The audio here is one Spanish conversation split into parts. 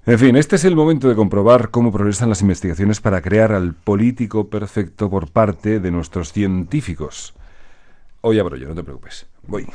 En fin, este es el momento de comprobar cómo progresan las investigaciones para crear al político perfecto por parte de nuestros científicos. Hoy abro yo, no te preocupes. Voy.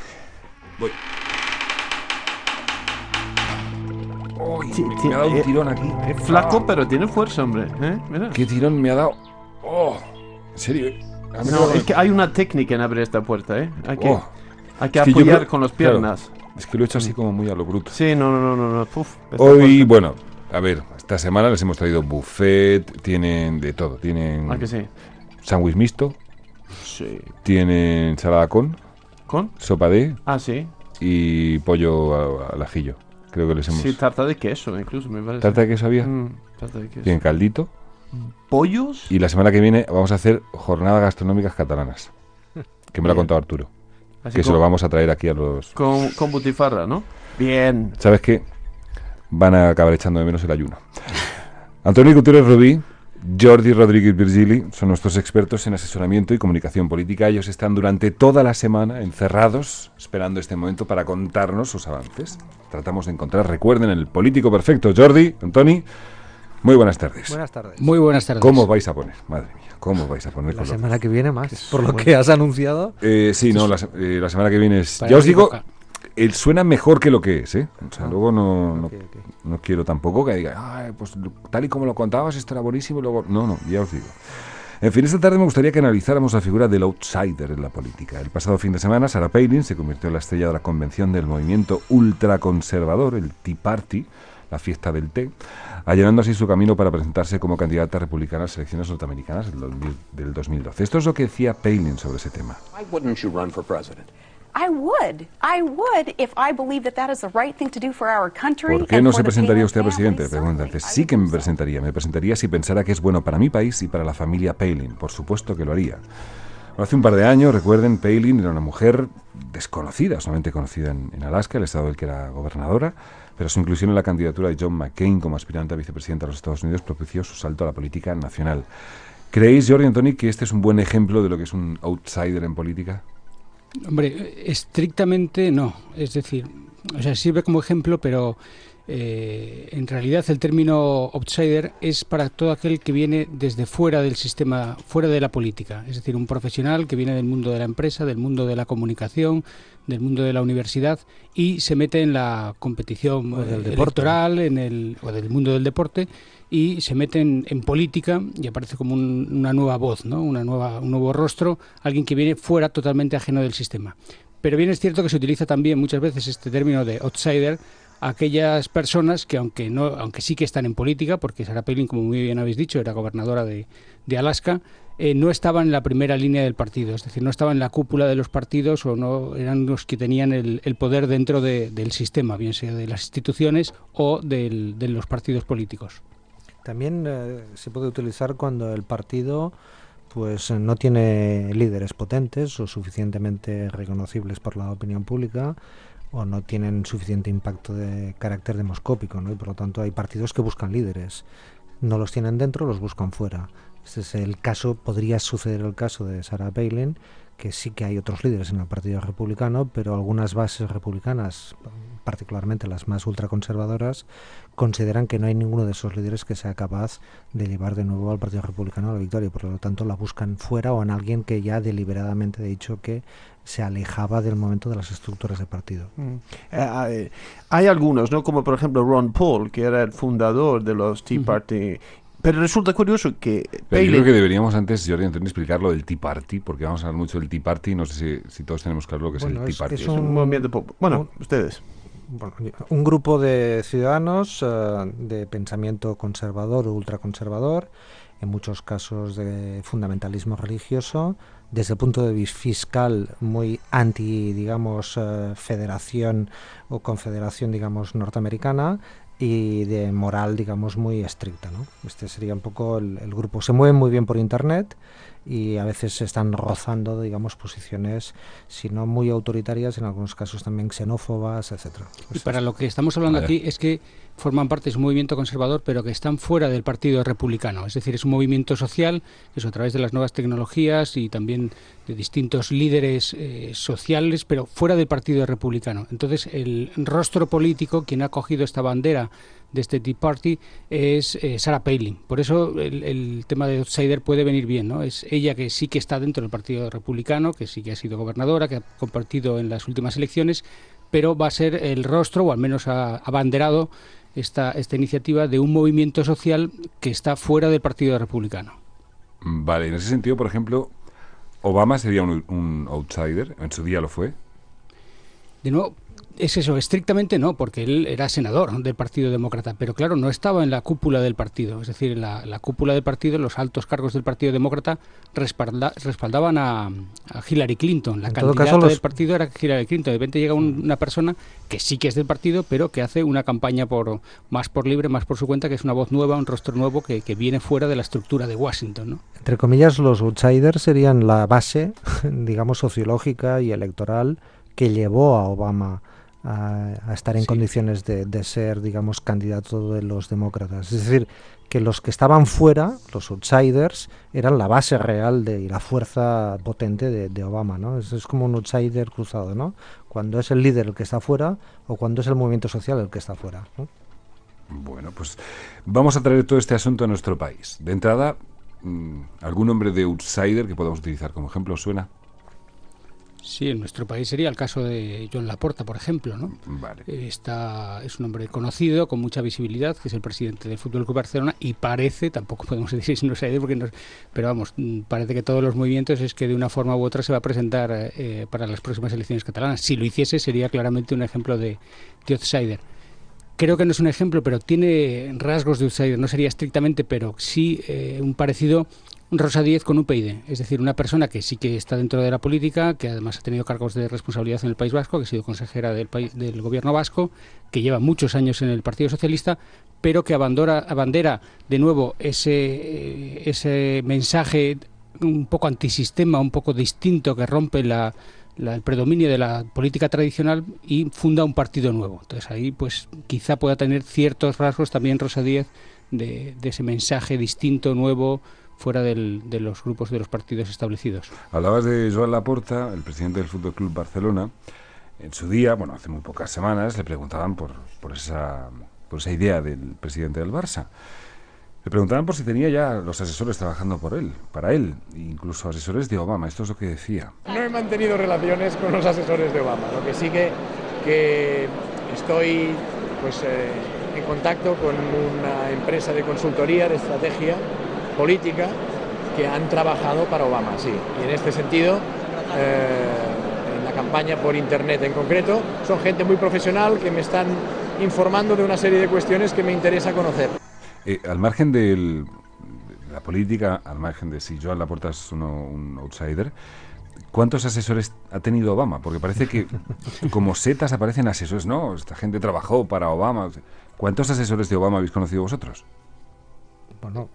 Uy, me ha dado un tirón aquí. Es flaco, pero tiene fuerza, hombre. Mira. ¿Qué tirón me ha dado? Oh, en serio. No, es que hay una técnica en abrir esta puerta, ¿eh? Hay que Es que apoyar yo creo- con las piernas. Claro, es que lo he hecho así como muy a lo bruto. Sí, no. Uf, esta Hoy, puerta- bueno, a ver, esta semana les hemos traído buffet, tienen de todo. Tienen ¿A que sí? sándwich mixto, Sí. tienen ensalada con, ¿Con? sopa de Ah, sí. y pollo al ajillo. Creo que les hemos... Sí, tarta de queso, incluso, me parece. ¿Tarta de queso había? Tarta de queso. Tienen caldito. ¿Pollos? Y la semana que viene vamos a hacer jornadas gastronómicas catalanas. Que me lo ha Bien. contado Arturo. Así Que se con, lo vamos a traer aquí a los... con butifarra, ¿no? Bien. ¿Sabes qué? Van a acabar echando de menos el ayuno. Antonio Gutiérrez Rubí, Jordi Rodríguez Virgili son nuestros expertos en asesoramiento y comunicación política. Ellos están durante toda la semana encerrados, esperando este momento para contarnos sus avances. Tratamos de encontrar, recuerden, el político perfecto. Jordi, Antoni, muy buenas tardes. Buenas tardes. Muy buenas tardes. ¿Cómo os vais a poner? Madre mía, ¿cómo os vais a poner La color? semana que viene más, por lo bueno. que has anunciado. Sí, no, la semana que viene es... Para Ya os la digo, época. suena mejor que lo que es, ¿eh? O sea, luego no Ok. no quiero tampoco que diga, "Ay, pues tal y como lo contabas, esto era buenísimo", y luego... No, ya os digo. En fin, esta tarde me gustaría que analizáramos la figura del outsider en la política. El pasado fin de semana, Sarah Palin se convirtió en la estrella de la convención del movimiento ultraconservador, el Tea Party, la fiesta del té, allanando así su camino para presentarse como candidata republicana a las elecciones norteamericanas del 2012. Esto es lo que decía Palin sobre ese tema. Why wouldn't you run for president? I would if I believe that is the right thing to do for our country. ¿Por qué and no for se the presentaría Palin usted a presidente? family. Pregunta. Certainly, Entonces, sí I que would me do so. presentaría. Me presentaría si pensara que es bueno para mi país y para la familia Palin. Por supuesto que lo haría. Hace un par de años, recuerden, Palin era una mujer desconocida, solamente conocida en Alaska, el estado del que era gobernadora, pero su inclusión en la candidatura de John McCain como aspirante a vicepresidente de los Estados Unidos propició su salto a la política nacional. ¿Creéis, Jordi y Antoni, que este es un buen ejemplo de lo que es un outsider en política? Hombre, estrictamente no. Es decir, o sea, sirve como ejemplo, pero en realidad el término outsider es para todo aquel que viene desde fuera del sistema, fuera de la política. Es decir, un profesional que viene del mundo de la empresa, del mundo de la comunicación, del mundo de la universidad y se mete en la competición del deporte. electoral, o del mundo del deporte, y se mete en política y aparece como una nueva voz, ¿no? Un nuevo rostro, alguien que viene fuera, totalmente ajeno del sistema. Pero bien es cierto que se utiliza también muchas veces este término de outsider a aquellas personas que aunque sí que están en política, porque Sarah Palin, como muy bien habéis dicho, era gobernadora de Alaska, no estaban en la primera línea del partido, es decir, no estaban en la cúpula de los partidos o no eran los que tenían el poder dentro del sistema, bien sea de las instituciones o de los partidos políticos. También se puede utilizar cuando el partido pues no tiene líderes potentes o suficientemente reconocibles por la opinión pública o no tienen suficiente impacto de carácter demoscópico, ¿no? Y por lo tanto hay partidos que buscan líderes. No los tienen dentro, los buscan fuera. Este es el caso, podría suceder el caso de Sarah Palin, que sí que hay otros líderes en el Partido Republicano, pero algunas bases republicanas, particularmente las más ultraconservadoras, consideran que no hay ninguno de esos líderes que sea capaz de llevar de nuevo al Partido Republicano a la victoria. Por lo tanto, la buscan fuera o en alguien que ya deliberadamente ha dicho que se alejaba del momento de las estructuras de partido. Hay algunos, ¿no? Como por ejemplo Ron Paul, que era el fundador de los Tea Party. Pero resulta curioso que Pero yo Palin... creo que deberíamos antes, Jordi, Antoni, explicar lo del Tea Party, porque vamos a hablar mucho del Tea Party, no sé si todos tenemos claro lo que Bueno, es el Tea Party. es Es un movimiento popular. Bueno, ustedes. Bueno, un grupo de ciudadanos de pensamiento conservador o ultraconservador, en muchos casos de fundamentalismo religioso, desde el punto de vista fiscal muy anti, digamos, federación o confederación, digamos, norteamericana, y de moral, digamos, muy estricta, ¿no? Este sería un poco el grupo. Se mueven muy bien por internet y a veces se están rozando, digamos, posiciones, si no muy autoritarias, en algunos casos también xenófobas, etcétera. Y para lo que estamos hablando Vaya. aquí es que forman parte de un movimiento conservador, pero que están fuera del Partido Republicano. Es decir, es un movimiento social, eso a través de las nuevas tecnologías y también de distintos líderes sociales, pero fuera del Partido Republicano. Entonces, el rostro político, quien ha cogido esta bandera este Tea Party es Sarah Palin. Por eso el tema de outsider puede venir bien, ¿no? Es ella que sí que está dentro del Partido Republicano, que sí que ha sido gobernadora, que ha compartido en las últimas elecciones, pero va a ser el rostro, o al menos ha abanderado esta iniciativa de un movimiento social que está fuera del Partido Republicano. Vale, en ese sentido, por ejemplo, Obama sería un outsider, en su día lo fue. De nuevo, es eso, estrictamente no, porque él era senador del Partido Demócrata, pero claro, no estaba en la cúpula del partido, es decir, en la cúpula del partido, los altos cargos del Partido Demócrata respaldaban a Hillary Clinton, la candidata del partido era Hillary Clinton. De repente llega una persona que sí que es del partido, pero que hace una campaña más por libre, más por su cuenta, que es una voz nueva, un rostro nuevo que viene fuera de la estructura de Washington, ¿no? Entre comillas, los outsiders serían la base, digamos, sociológica y electoral que llevó a Obama a estar en condiciones de ser, digamos, candidato de los demócratas. Es decir, que los que estaban fuera, los outsiders, eran la base real y la fuerza potente de Obama, ¿no? Es como un outsider cruzado, ¿no? Cuando es el líder el que está fuera o cuando es el movimiento social el que está fuera, ¿no? Bueno, pues vamos a traer todo este asunto a nuestro país. De entrada, ¿algún nombre de outsider que podamos utilizar como ejemplo suena? Sí, en nuestro país sería el caso de Joan Laporta, por ejemplo, ¿no? Vale. Es un hombre conocido, con mucha visibilidad, que es el presidente del Fútbol Club Barcelona, y parece, tampoco podemos decir si no sé, pero vamos, parece que todos los movimientos es que de una forma u otra se va a presentar para las próximas elecciones catalanas. Si lo hiciese, sería claramente un ejemplo de outsider. Creo que no es un ejemplo, pero tiene rasgos de outsider, no sería estrictamente, pero sí un parecido. Rosa Díez con UPyD, es decir, una persona que sí que está dentro de la política, que además ha tenido cargos de responsabilidad en el País Vasco, que ha sido consejera del gobierno vasco, que lleva muchos años en el Partido Socialista, pero que abandera de nuevo ese mensaje un poco antisistema, un poco distinto, que rompe el predominio de la política tradicional y funda un partido nuevo. Entonces ahí pues quizá pueda tener ciertos rasgos también Rosa Díez de ese mensaje distinto, nuevo, fuera de los grupos de los partidos establecidos. Hablabas de Joan Laporta, el presidente del Fútbol Club Barcelona. En su día, bueno, hace muy pocas semanas, le preguntaban por esa idea del presidente del Barça. Le preguntaban por si tenía ya los asesores trabajando para él, incluso asesores de Obama. Esto es lo que decía. No he mantenido relaciones con los asesores de Obama, lo que sí que estoy en contacto con una empresa de consultoría, de estrategia política, que han trabajado para Obama, sí. Y en este sentido, en la campaña por internet en concreto, son gente muy profesional que me están informando de una serie de cuestiones que me interesa conocer. Al margen de la política, al margen de si Joan Laporta es un outsider, ¿cuántos asesores ha tenido Obama? Porque parece que como setas aparecen asesores. No, esta gente trabajó para Obama. ¿Cuántos asesores de Obama habéis conocido vosotros? Bueno,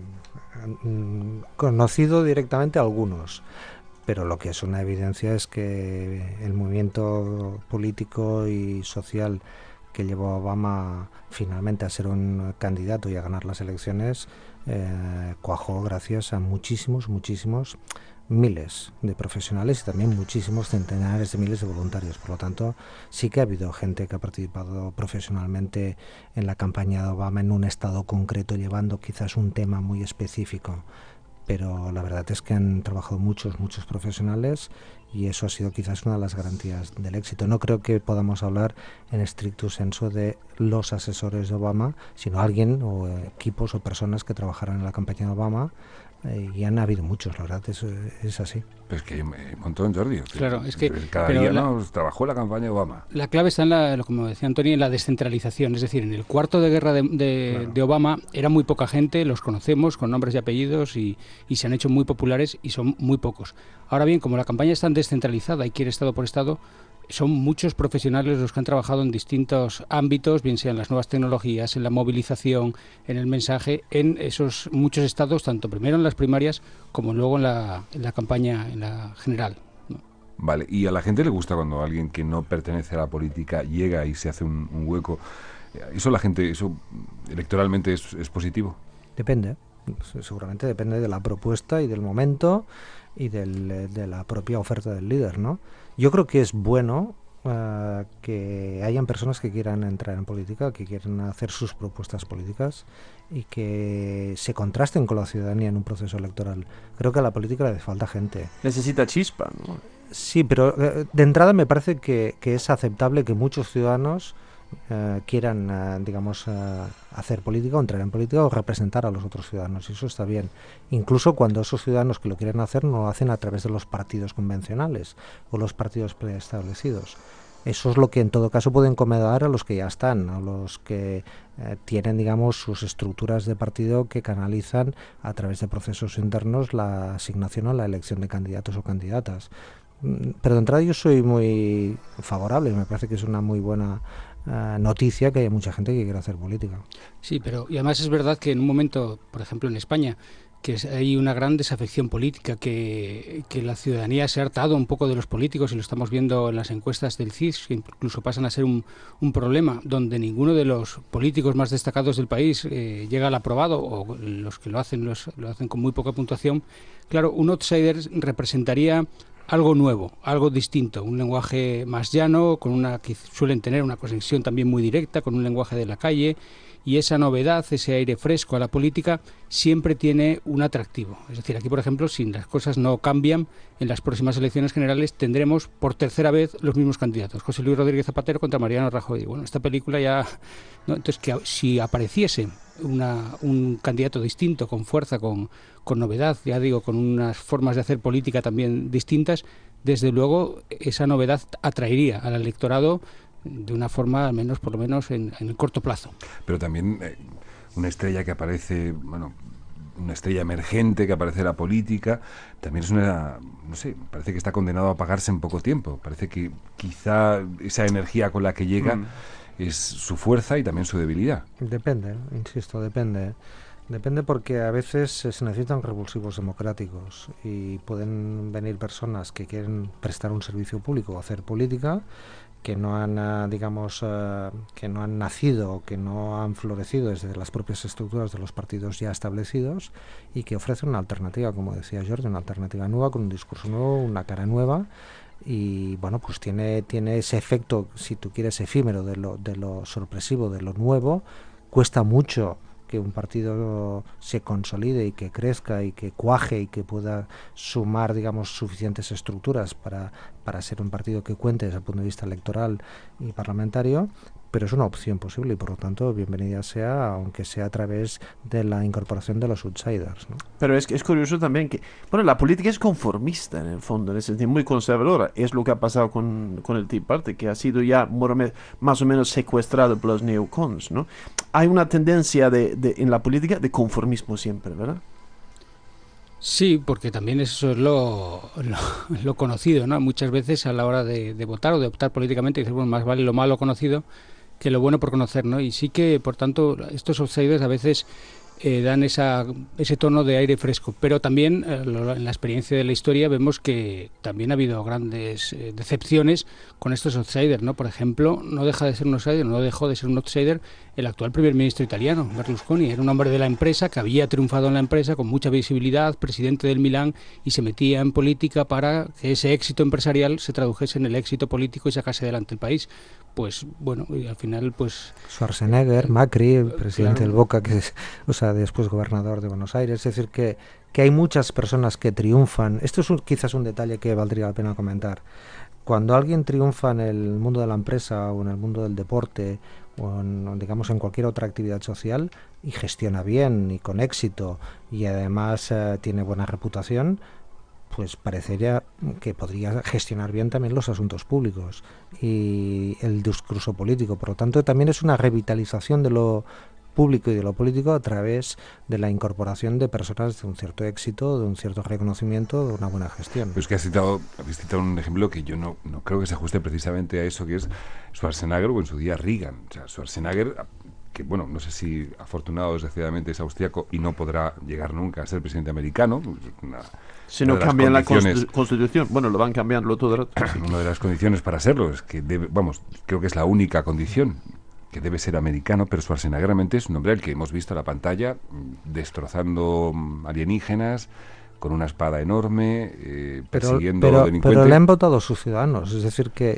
conocido directamente a algunos, pero lo que es una evidencia es que el movimiento político y social que llevó a Obama finalmente a ser un candidato y a ganar las elecciones cuajó gracias a muchísimos miles de profesionales y también muchísimos centenares de miles de voluntarios. Por lo tanto, sí que ha habido gente que ha participado profesionalmente en la campaña de Obama en un estado concreto, llevando quizás un tema muy específico. Pero la verdad es que han trabajado muchos profesionales y eso ha sido quizás una de las garantías del éxito. No creo que podamos hablar en estricto sensu de los asesores de Obama, sino alguien o equipos o personas que trabajaron en la campaña de Obama. Y han habido muchos, la verdad, es así. Pero es que hay un montón, Jordi. Claro, es que cada día trabajó la campaña de Obama. La clave está como decía Antonio, en la descentralización. Es decir, en el cuarto de guerra de Obama era muy poca gente, los conocemos con nombres y apellidos y se han hecho muy populares y son muy pocos. Ahora bien, como la campaña es tan descentralizada y quiere estado por estado, son muchos profesionales los que han trabajado en distintos ámbitos, bien sea en las nuevas tecnologías, en la movilización, en el mensaje, en esos muchos estados, tanto primero en las primarias como luego en la campaña, en la general, ¿no? Vale, ¿y a la gente le gusta cuando alguien que no pertenece a la política llega y se hace un hueco? ¿Eso electoralmente es positivo? Depende, seguramente depende de la propuesta y del momento y de la propia oferta del líder, ¿no? Yo creo que es bueno que hayan personas que quieran entrar en política, que quieran hacer sus propuestas políticas y que se contrasten con la ciudadanía en un proceso electoral. Creo que a la política le falta gente. Necesita chispa, ¿no? Sí, pero de entrada me parece que es aceptable que muchos ciudadanos quieran, digamos, hacer política o entrar en política o representar a los otros ciudadanos, y eso está bien. Incluso cuando esos ciudadanos que lo quieren hacer no lo hacen a través de los partidos convencionales o los partidos preestablecidos. Eso es lo que en todo caso puede incomodar a los que ya están, a los que tienen, digamos, sus estructuras de partido que canalizan a través de procesos internos la asignación o la elección de candidatos o candidatas. Pero de entrada yo soy muy favorable, me parece que es una muy buena noticia que hay mucha gente que quiere hacer política. Sí, pero y además es verdad que en un momento, por ejemplo en España, que hay una gran desafección política, que la ciudadanía se ha hartado un poco de los políticos, y lo estamos viendo en las encuestas del CIS, que incluso pasan a ser un problema, donde ninguno de los políticos más destacados del país llega al aprobado, o los que lo hacen con muy poca puntuación. Claro, un outsider representaría algo nuevo, algo distinto, un lenguaje más llano, que suelen tener una conexión también muy directa con un lenguaje de la calle, y esa novedad, ese aire fresco a la política siempre tiene un atractivo. Es decir, aquí, por ejemplo, si las cosas no cambian, en las próximas elecciones generales tendremos por tercera vez los mismos candidatos, José Luis Rodríguez Zapatero contra Mariano Rajoy. Bueno, esta película ya, ¿no? Entonces, que si apareciese un candidato distinto, con fuerza, con novedad, ya digo, con unas formas de hacer política también distintas, desde luego esa novedad atraería al electorado de una forma, al menos, por lo menos en el corto plazo. Pero también una estrella que aparece, bueno, una estrella emergente que aparece en la política, también es no sé, parece que está condenado a apagarse en poco tiempo. Parece que quizá esa energía con la que llega es su fuerza y también su debilidad. Depende, insisto, depende. Depende, porque a veces se necesitan revulsivos democráticos y pueden venir personas que quieren prestar un servicio público o hacer política, que no han, digamos, que no han nacido, que no han florecido desde las propias estructuras de los partidos ya establecidos, y que ofrecen una alternativa, como decía Jordi, una alternativa nueva, con un discurso nuevo, una cara nueva, y bueno, pues tiene ese efecto, si tú quieres, efímero de lo sorpresivo, de lo nuevo. Cuesta mucho que un partido se consolide y que crezca y que cuaje y que pueda sumar, digamos, suficientes estructuras para ser un partido que cuente desde el punto de vista electoral y parlamentario, pero es una opción posible y por lo tanto bienvenida sea, aunque sea a través de la incorporación de los outsiders, ¿no? Pero es curioso también que, bueno, la política es conformista en el fondo, en ese sentido, muy conservadora. Es lo que ha pasado con el Tea Party, que ha sido ya más o menos secuestrado por los neocons, ¿no? Hay una tendencia en la política de conformismo siempre, ¿verdad? Sí, porque también eso es lo conocido, ¿no? Muchas veces a la hora de votar o de optar políticamente, dices, bueno, más vale lo malo conocido que lo bueno por conocer, ¿no? Y sí que, por tanto, estos outsiders a veces dan ese tono de aire fresco, pero también en la experiencia de la historia vemos que también ha habido grandes decepciones con estos outsiders, ¿no? Por ejemplo, no dejó de ser un outsider el actual primer ministro italiano, Berlusconi. Era un hombre de la empresa que había triunfado en la empresa con mucha visibilidad, presidente del Milán, y se metía en política para que ese éxito empresarial se tradujese en el éxito político y sacase adelante el país. Pues bueno, y al final pues Schwarzenegger, Macri, el presidente claro, del Boca, que es, o sea, después gobernador de Buenos Aires. Es decir, que hay muchas personas que triunfan. Esto es quizás un detalle que valdría la pena comentar. Cuando alguien triunfa en el mundo de la empresa o en el mundo del deporte o digamos en cualquier otra actividad social y gestiona bien y con éxito y además tiene buena reputación, pues parecería que podría gestionar bien también los asuntos públicos y el discurso político. Por lo tanto, también es una revitalización de lo público y de lo político a través de la incorporación de personas de un cierto éxito, de un cierto reconocimiento, de una buena gestión. Pero es que habéis citado un ejemplo que yo no creo que se ajuste precisamente a eso, que es Schwarzenegger o en su día Reagan. O sea, Schwarzenegger, que bueno, no sé si afortunado o desgraciadamente es austriaco y no podrá llegar nunca a ser presidente americano. Si no cambian la constitución, bueno, lo van cambiando todo el rato. Una de las condiciones para serlo es que creo que es la única condición, que debe ser americano, pero Schwarzenegger realmente es un hombre al que hemos visto en la pantalla destrozando alienígenas con una espada enorme, persiguiendo delincuentes. Pero le han votado sus ciudadanos, es decir que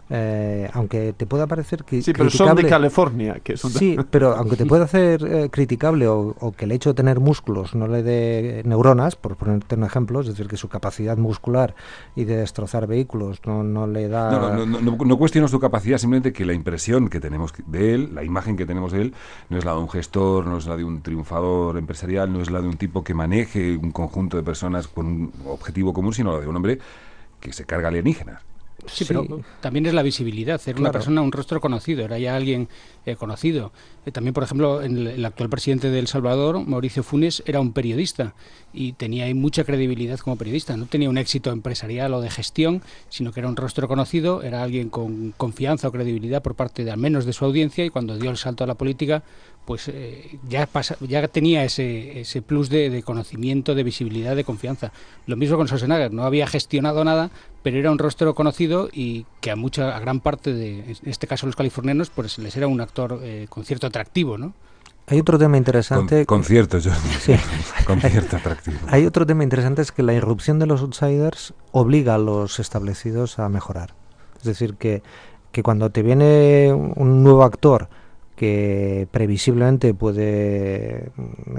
aunque te pueda parecer que Sí, pero son de California. Que son Sí, pero aunque te pueda hacer criticable o que el hecho de tener músculos no le dé neuronas, por ponerte un ejemplo, es decir, que su capacidad muscular y de destrozar vehículos no le da... No cuestiono su capacidad, simplemente que la impresión que tenemos de él, la imagen que tenemos de él, no es la de un gestor, no es la de un triunfador empresarial, no es la de un tipo que maneje un conjunto de personas con un objetivo común, sino la de un hombre que se carga alienígenas. Sí, pero también es la visibilidad, era una persona, un rostro conocido, era ya alguien conocido. También, por ejemplo, el actual presidente de El Salvador, Mauricio Funes, era un periodista y tenía ahí mucha credibilidad como periodista. No tenía un éxito empresarial o de gestión, sino que era un rostro conocido, era alguien con confianza o credibilidad por parte de al menos de su audiencia, y cuando dio el salto a la política, pues ya tenía ese plus de conocimiento, de visibilidad, de confianza. Lo mismo con Schwarzenegger, no había gestionado nada, pero era un rostro conocido y que a gran parte de, en este caso los californianos, pues les era un actor con cierto atractivo, ¿no? Hay otro tema interesante... Con cierto, Jordi. Sí. Con cierto atractivo. Hay otro tema interesante, es que la irrupción de los outsiders obliga a los establecidos a mejorar. Es decir, que cuando te viene un nuevo actor que previsiblemente puede,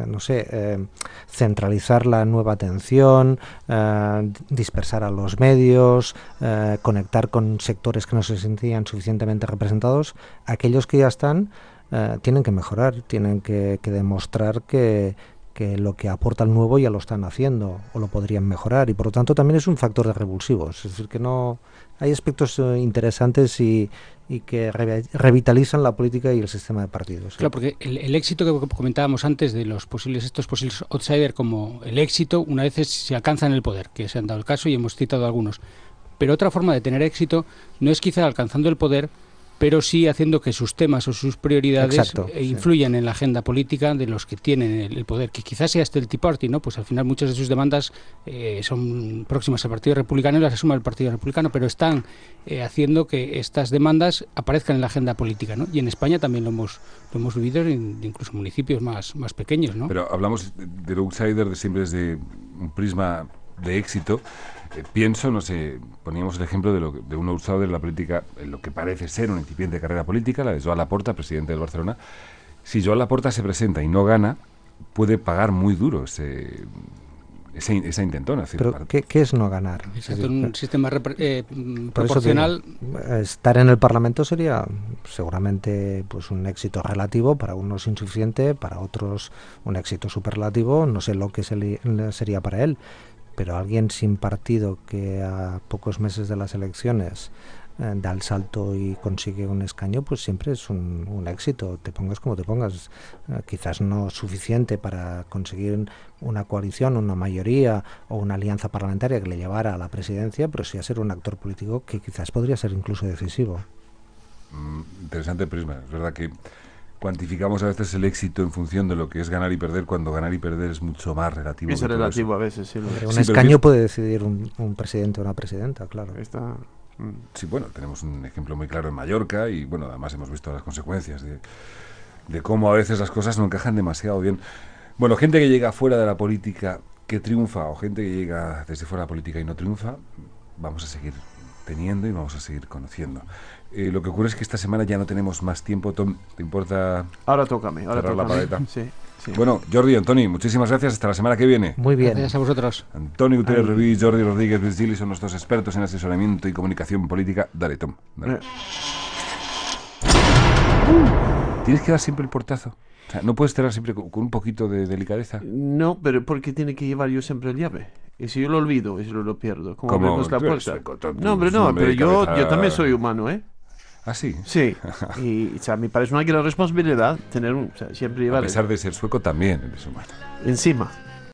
centralizar la nueva atención, dispersar a los medios, conectar con sectores que no se sentían suficientemente representados, aquellos que ya están tienen que mejorar, tienen que demostrar que lo que aporta el nuevo ya lo están haciendo o lo podrían mejorar, y por lo tanto también es un factor de revulsivos. Es decir, que no hay aspectos interesantes y que revitalizan la política y el sistema de partidos. Claro, porque el éxito que comentábamos antes de estos posibles outsiders, como el éxito una vez se alcanza en el poder, que se han dado el caso y hemos citado algunos. Pero otra forma de tener éxito no es quizá alcanzando el poder, pero sí haciendo que sus temas o sus prioridades influyan en la agenda política de los que tienen el poder, que quizás sea el Tea Party, ¿no? Pues al final muchas de sus demandas son próximas al Partido Republicano y las asuma el Partido Republicano, pero están haciendo que estas demandas aparezcan en la agenda política, ¿no? Y en España también lo hemos vivido, incluso en municipios más pequeños, ¿no? Pero hablamos del outsider siempre desde un prisma de éxito. Pienso, poníamos el ejemplo de un outsider de la política, en lo que parece ser una incipiente carrera política, la de Joan Laporta, presidente del Barcelona. Si Joan Laporta se presenta y no gana, puede pagar muy duro esa intentona. Pero ¿qué es no ganar? Exacto, en un sistema proporcional. Estar en el Parlamento sería seguramente pues un éxito relativo, para unos insuficiente, para otros un éxito superlativo, no sé lo que sería para él. Pero alguien sin partido que a pocos meses de las elecciones da el salto y consigue un escaño, pues siempre es un éxito, te pongas como te pongas. Quizás no suficiente para conseguir una coalición, una mayoría o una alianza parlamentaria que le llevara a la presidencia, pero sí a ser un actor político que quizás podría ser incluso decisivo. Interesante prisma. Es verdad que cuantificamos a veces el éxito en función de lo que es ganar y perder, cuando ganar y perder es mucho más relativo. Es relativo a veces, sí. Un escaño puede decidir un presidente o una presidenta, claro. Sí, bueno, tenemos un ejemplo muy claro en Mallorca y, bueno, además hemos visto las consecuencias de cómo a veces las cosas no encajan demasiado bien. Bueno, gente que llega fuera de la política que triunfa, o gente que llega desde fuera de la política y no triunfa, vamos a seguir teniendo y vamos a seguir conociendo. Lo que ocurre es que esta semana ya no tenemos más tiempo. Tom, ¿te importa ahora tócame cerrar la paleta? Sí. Bueno, Jordi, Antoni, muchísimas gracias. Hasta la semana que viene. Muy bien. Gracias a vosotros. Antoni Gutiérrez Rubí, Jordi Rodríguez Virgili son nuestros expertos en asesoramiento y comunicación política. Dale, Tom. Dale. ¿Tienes que dar siempre el portazo? O sea, ¿no puedes cerrar siempre con un poquito de delicadeza? No, pero porque tiene que llevar yo siempre el llave. Y si yo lo olvido, y si lo pierdo, ¿cómo abrimos la puerta? No, hombre, no, pero yo también soy humano, ¿eh? ¿Ah, sí? Sí. Y, o sea, me parece una gran responsabilidad tener siempre llevar... A pesar de ser sueco, también eres humano. Encima.